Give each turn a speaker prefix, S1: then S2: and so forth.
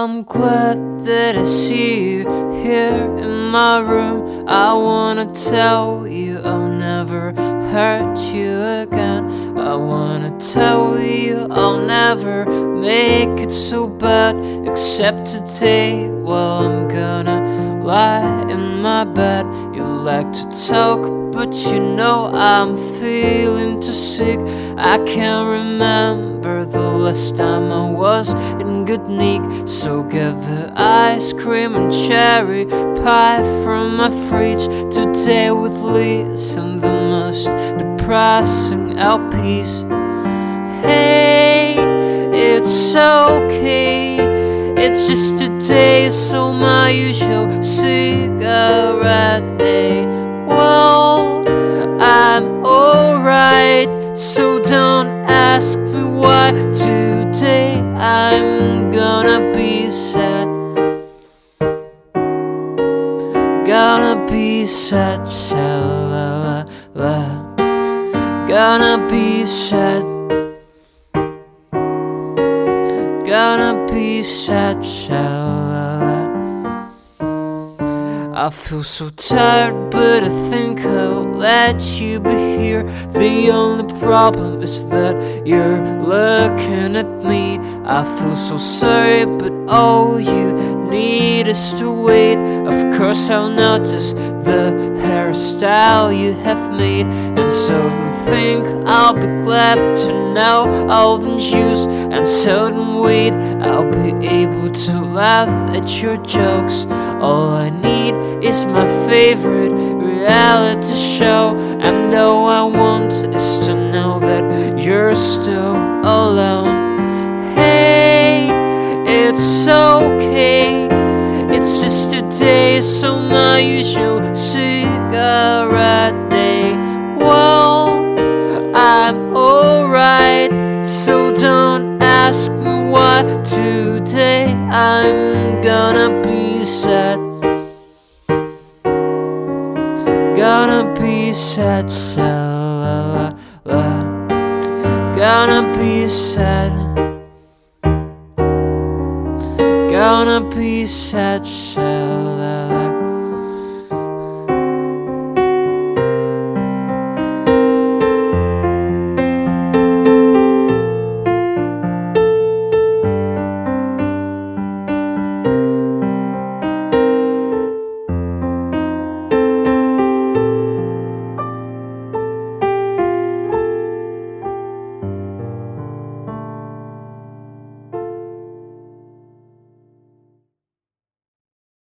S1: I'm glad that I see you here in my room. I wanna tell you I'll never hurt you again. I wanna tell you I'll never make it so bad. Except today, well, I'm gonna lie in my bed. You like to talk, but you know I'm feeling too sick. I can't remember the last time I was in good nick. So get the ice cream and cherry pie from my fridge today with Liz and the most depressing LPs. Hey, it's okay, it's just a day, so my usual cigarette day. Well, I'm alright, so don't ask me why. Today I'm gonna be sad. Gonna be sad, sha-la-la-la. Gonna be sad. Gonna be sad, sha-la-la. I feel so tired, but I think I'll let you be here. The only problem is that you're looking at me. I feel so sorry, but all you need is to wait. Of course I'll notice the hairstyle you have made, and so don't think I'll be glad to know all the news. And so don't wait, I'll be able to laugh at your jokes. All I need is my favorite reality show, and all I want is to know that you're still alone. Hey, it's okay, it's just a day, so my usual cigarette day. Well, I'm alright, so don't ask me why. Today I'm gonna be sad. Gonna be sad, sha-la-la-la. Gonna be sad. Gonna be sad, sha-la-la.